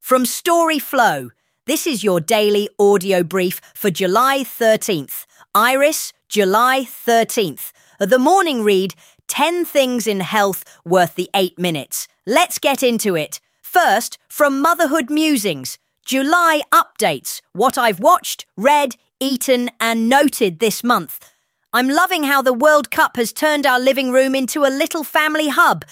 From Storyflow, this is your daily audio brief for July 13th. Iris, July 13th. The morning read, 10 things in health worth the 8 minutes. Let's get into it. First, from Motherhood Musings, July updates, what I've watched, read, eaten and noted this month. I'm loving how the World Cup has turned our living room into a little family hub.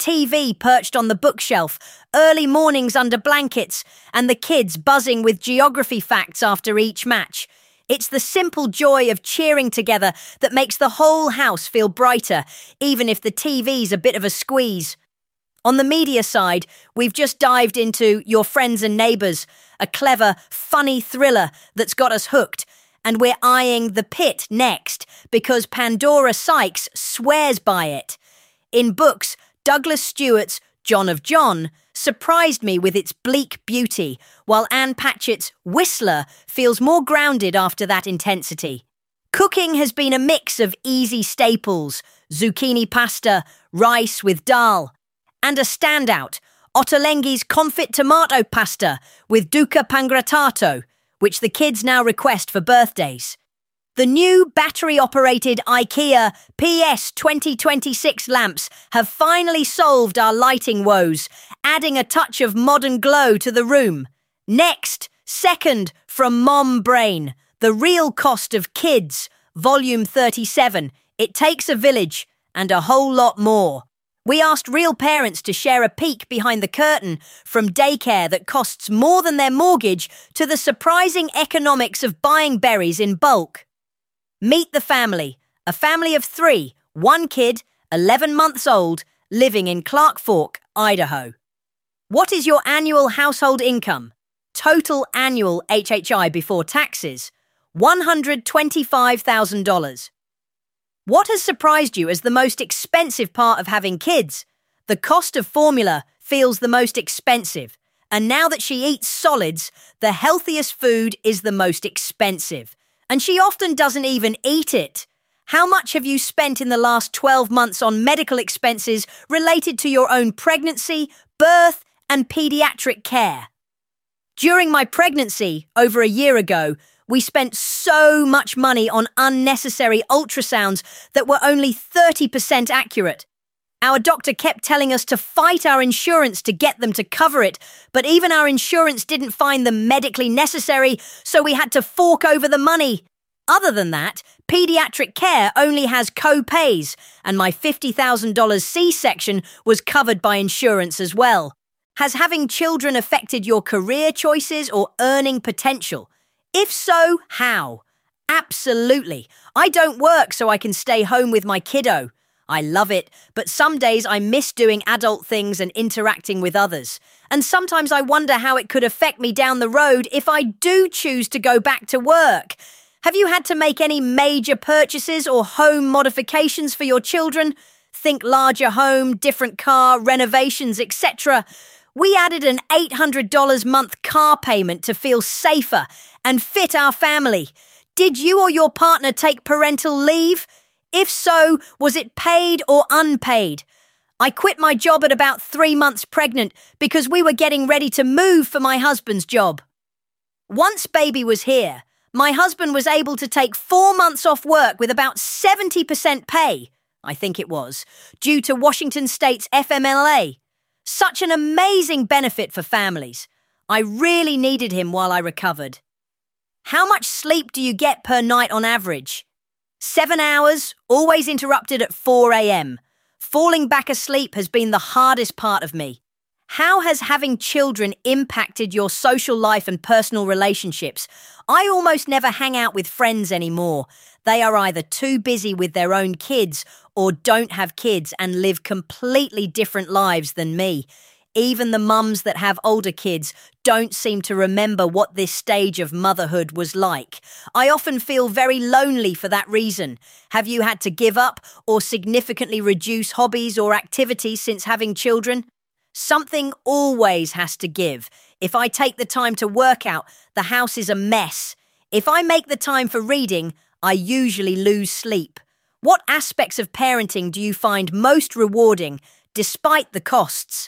TV perched on the bookshelf, early mornings under blankets, and the kids buzzing with geography facts after each match. It's the simple joy of cheering together that makes the whole house feel brighter, even if the TV's a bit of a squeeze. On the media side, we've just dived into Your Friends and Neighbours, a clever, funny thriller that's got us hooked. And we're eyeing The Pit next, because Pandora Sykes swears by it. In books, Douglas Stewart's John of John surprised me with its bleak beauty, while Anne Patchett's Whistler feels more grounded after that intensity. Cooking has been a mix of easy staples, zucchini pasta, rice with dal, and a standout, Ottolenghi's confit tomato pasta with duca pangrattato, which the kids now request for birthdays. The new battery-operated IKEA PS 2026 lamps have finally solved our lighting woes, adding a touch of modern glow to the room. Next, second, from Mom Brain, The Real Cost of Kids, Volume 37, It Takes a Village, and a whole lot more. We asked real parents to share a peek behind the curtain, from daycare that costs more than their mortgage to the surprising economics of buying berries in bulk. Meet the family, a family of 3, 1 kid, 11 months old, living in Clark Fork, Idaho. What is your annual household income? Total annual HHI before taxes, $125,000. What has surprised you as the most expensive part of having kids? The cost of formula feels the most expensive, and now that she eats solids, the healthiest food is the most expensive, and she often doesn't even eat it. How much have you spent in the last 12 months on medical expenses related to your own pregnancy, birth, and pediatric care? During my pregnancy, over a year ago, we spent so much money on unnecessary ultrasounds that were only 30% accurate. Our doctor kept telling us to fight our insurance to get them to cover it, but even our insurance didn't find them medically necessary, so we had to fork over the money. Other than that, pediatric care only has co-pays, and my $50,000 C-section was covered by insurance as well. Has having children affected your career choices or earning potential? If so, how? Absolutely. I don't work so I can stay home with my kiddo. I love it, but some days I miss doing adult things and interacting with others. And sometimes I wonder how it could affect me down the road if I do choose to go back to work. Have you had to make any major purchases or home modifications for your children? Think larger home, different car, renovations, etc. We added an $800 month car payment to feel safer and fit our family. Did you or your partner take parental leave? If so, was it paid or unpaid? I quit my job at about 3 months pregnant because we were getting ready to move for my husband's job. Once baby was here, my husband was able to take 4 months off work with about 70% pay, I think it was, due to Washington State's FMLA. Such an amazing benefit for families. I really needed him while I recovered. How much sleep do you get per night on average? 7 hours, always interrupted at 4 a.m. Falling back asleep has been the hardest part of me. How has having children impacted your social life and personal relationships? I almost never hang out with friends anymore. They are either too busy with their own kids or don't have kids and live completely different lives than me. Even the mums that have older kids don't seem to remember what this stage of motherhood was like. I often feel very lonely for that reason. Have you had to give up or significantly reduce hobbies or activities since having children? Something always has to give. If I take the time to work out, the house is a mess. If I make the time for reading, I usually lose sleep. What aspects of parenting do you find most rewarding, despite the costs?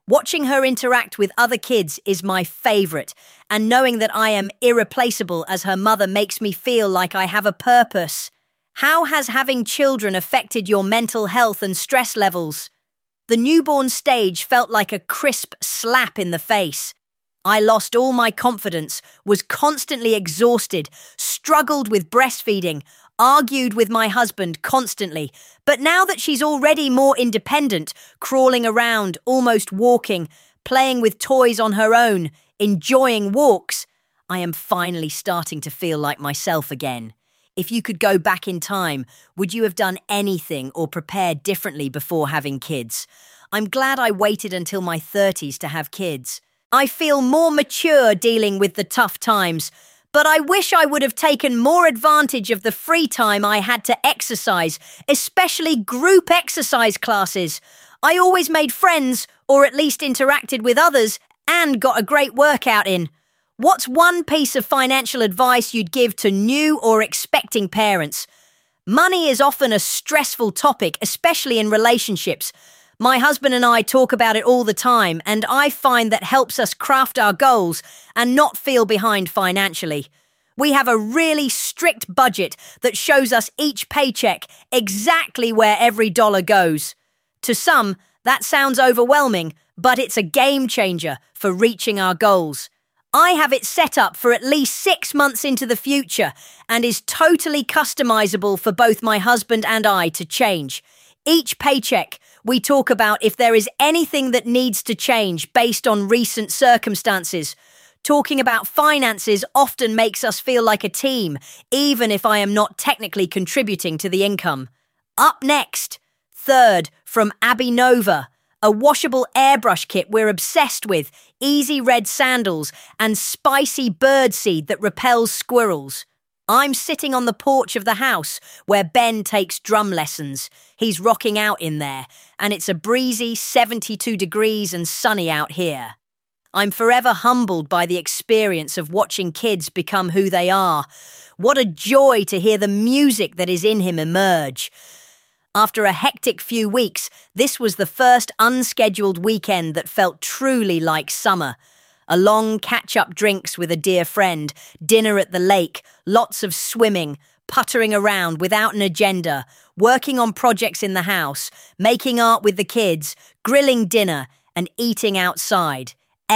Watching her interact with other kids is my favorite, and knowing that I am irreplaceable as her mother makes me feel like I have a purpose. How has having children affected your mental health and stress levels? The newborn stage felt like a crisp slap in the face. I lost all my confidence, was constantly exhausted, struggled with breastfeeding, argued with my husband constantly. But now that she's already more independent, crawling around, almost walking, playing with toys on her own, enjoying walks, I am finally starting to feel like myself again. If you could go back in time, would you have done anything or prepared differently before having kids? I'm glad I waited until my 30s to have kids. I feel more mature dealing with the tough times, but I wish I would have taken more advantage of the free time I had to exercise, especially group exercise classes. I always made friends, or at least interacted with others, and got a great workout in. What's one piece of financial advice you'd give to new or expecting parents? Money is often a stressful topic, especially in relationships. My husband and I talk about it all the time, and I find that helps us craft our goals and not feel behind financially. We have a really strict budget that shows us each paycheck exactly where every dollar goes. To some, that sounds overwhelming, but it's a game changer for reaching our goals. I have it set up for at least 6 months into the future and is totally customizable for both my husband and I to change. Each paycheck, we talk about if there is anything that needs to change based on recent circumstances. Talking about finances often makes us feel like a team, even if I am not technically contributing to the income. Up next, third, from Abby Nova. A washable airbrush kit we're obsessed with, easy red sandals, and spicy birdseed that repels squirrels. I'm sitting on the porch of the house where Ben takes drum lessons. He's rocking out in there, and it's a breezy 72 degrees and sunny out here. I'm forever humbled by the experience of watching kids become who they are. What a joy to hear the music that is in him emerge. After a hectic few weeks, this was the first unscheduled weekend that felt truly like summer. A long catch-up drinks with a dear friend, dinner at the lake, lots of swimming, puttering around without an agenda, working on projects in the house, making art with the kids, grilling dinner, and eating outside.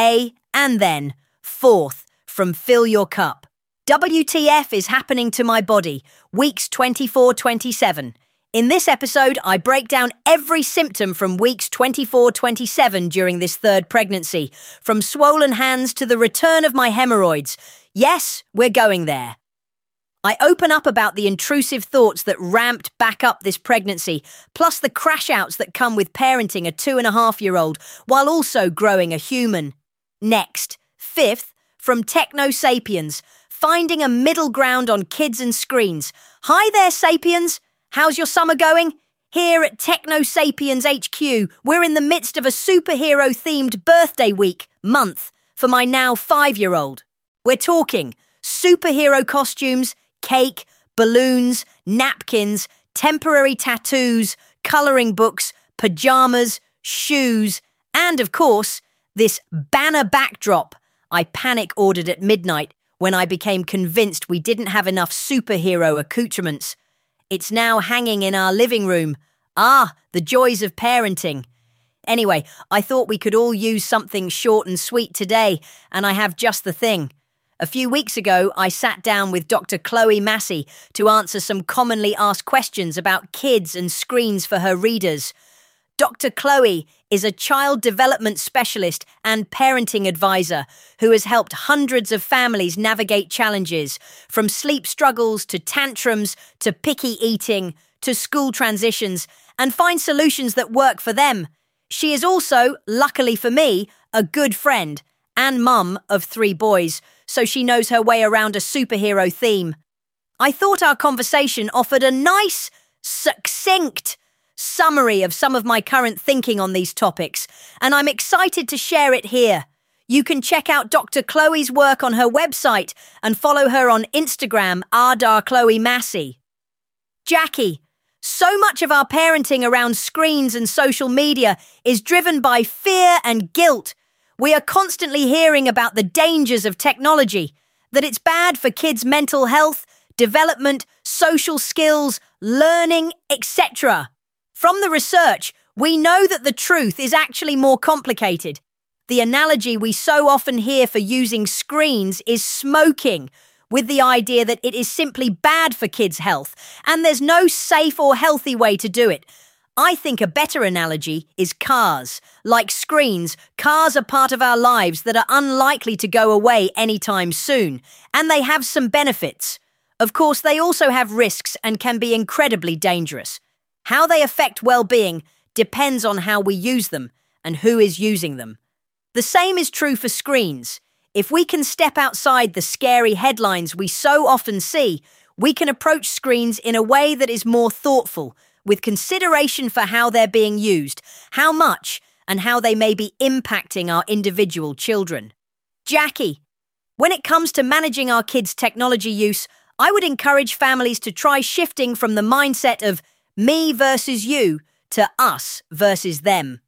And then, fourth, from Fill Your Cup. WTF is happening to my body, weeks 24-27. In this episode, I break down every symptom from weeks 24-27 during this third pregnancy, from swollen hands to the return of my hemorrhoids. Yes, we're going there. I open up about the intrusive thoughts that ramped back up this pregnancy, plus the crash-outs that come with parenting a 2.5-year-old while also growing a human. Next, fifth, from Techno Sapiens, finding a middle ground on kids and screens. Hi there, Sapiens! How's your summer going? Here at Techno Sapiens HQ, we're in the midst of a superhero-themed birthday month, for my now 5-year-old. We're talking superhero costumes, cake, balloons, napkins, temporary tattoos, colouring books, pyjamas, shoes, and of course, this banner backdrop I panic-ordered at midnight when I became convinced we didn't have enough superhero accoutrements. It's now hanging in our living room. The joys of parenting. Anyway, I thought we could all use something short and sweet today, and I have just the thing. A few weeks ago, I sat down with Dr. Chloe Massey to answer some commonly asked questions about kids and screens for her readers. Dr. Chloe is a child development specialist and parenting advisor who has helped hundreds of families navigate challenges, from sleep struggles to tantrums to picky eating to school transitions, and find solutions that work for them. She is also, luckily for me, a good friend and mum of 3 boys, so she knows her way around a superhero theme. I thought our conversation offered a nice, succinct summary of some of my current thinking on these topics, and I'm excited to share it here. You can check out Dr. Chloe's work on her website and follow her on Instagram, @Chloe Massey. Jackie, So much of our parenting around screens and social media is driven by fear and guilt. We are constantly hearing about the dangers of technology, that it's bad for kids' mental health, development, social skills, learning, etc. From the research, we know that the truth is actually more complicated. The analogy we so often hear for using screens is smoking, with the idea that it is simply bad for kids' health, and there's no safe or healthy way to do it. I think a better analogy is cars. Like screens, cars are part of our lives that are unlikely to go away anytime soon, and they have some benefits. Of course, they also have risks and can be incredibly dangerous. How they affect well-being depends on how we use them and who is using them. The same is true for screens. If we can step outside the scary headlines we so often see, we can approach screens in a way that is more thoughtful, with consideration for how they're being used, how much, and how they may be impacting our individual children. Jackie, when it comes to managing our kids' technology use, I would encourage families to try shifting from the mindset of me versus you to us versus them.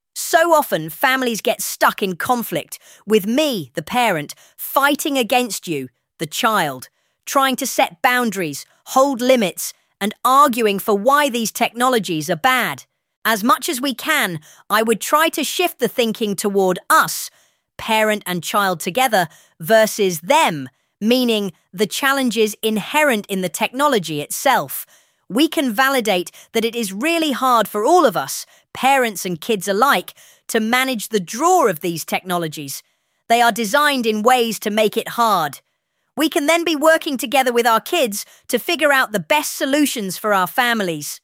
So often, families get stuck in conflict, with me, the parent, fighting against you, the child, trying to set boundaries, hold limits, and arguing for why these technologies are bad. As much as we can, I would try to shift the thinking toward us, parent and child together, versus them, meaning the challenges inherent in the technology itself. We can validate that it is really hard for all of us, parents and kids alike, to manage the draw of these technologies. They are designed in ways to make it hard. We can then be working together with our kids to figure out the best solutions for our families.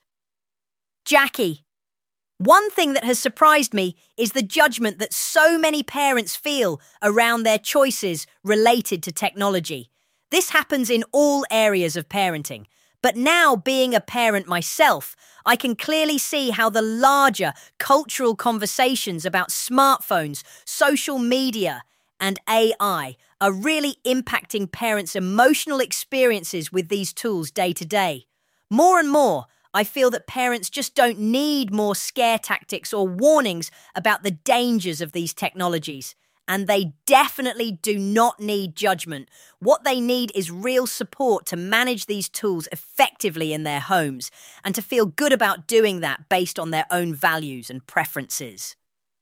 Jackie, one thing that has surprised me is the judgment that so many parents feel around their choices related to technology. This happens in all areas of parenting. But now, being a parent myself, I can clearly see how the larger cultural conversations about smartphones, social media, and AI are really impacting parents' emotional experiences with these tools day to day. More and more, I feel that parents just don't need more scare tactics or warnings about the dangers of these technologies. And they definitely do not need judgment. What they need is real support to manage these tools effectively in their homes and to feel good about doing that based on their own values and preferences.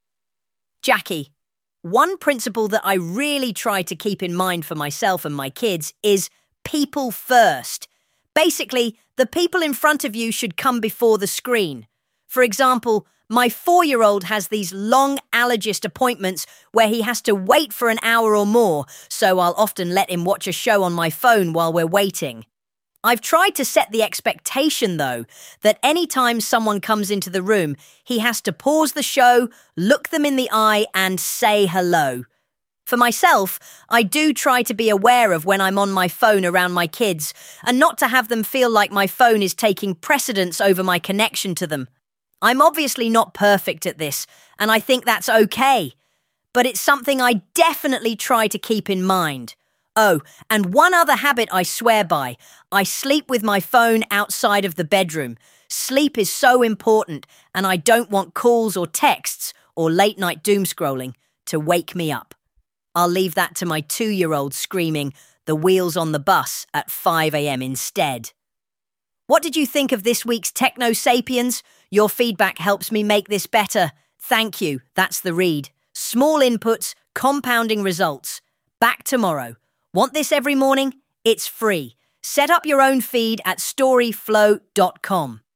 Jackie, one principle that I really try to keep in mind for myself and my kids is people first. Basically, the people in front of you should come before the screen. For example, my 4-year-old has these long allergist appointments where he has to wait for an hour or more, so I'll often let him watch a show on my phone while we're waiting. I've tried to set the expectation, though, that any time someone comes into the room, he has to pause the show, look them in the eye, and say hello. For myself, I do try to be aware of when I'm on my phone around my kids, and not to have them feel like my phone is taking precedence over my connection to them. I'm obviously not perfect at this, and I think that's okay. But it's something I definitely try to keep in mind. Oh, and one other habit I swear by. I sleep with my phone outside of the bedroom. Sleep is so important, and I don't want calls or texts or late-night doom scrolling to wake me up. I'll leave that to my 2-year-old screaming, "The wheels on the bus" at 5 a.m. instead. What did you think of this week's Techno Sapiens? Your feedback helps me make this better. Thank you. That's the read. Small inputs, compounding results. Back tomorrow. Want this every morning? It's free. Set up your own feed at storyflow.com.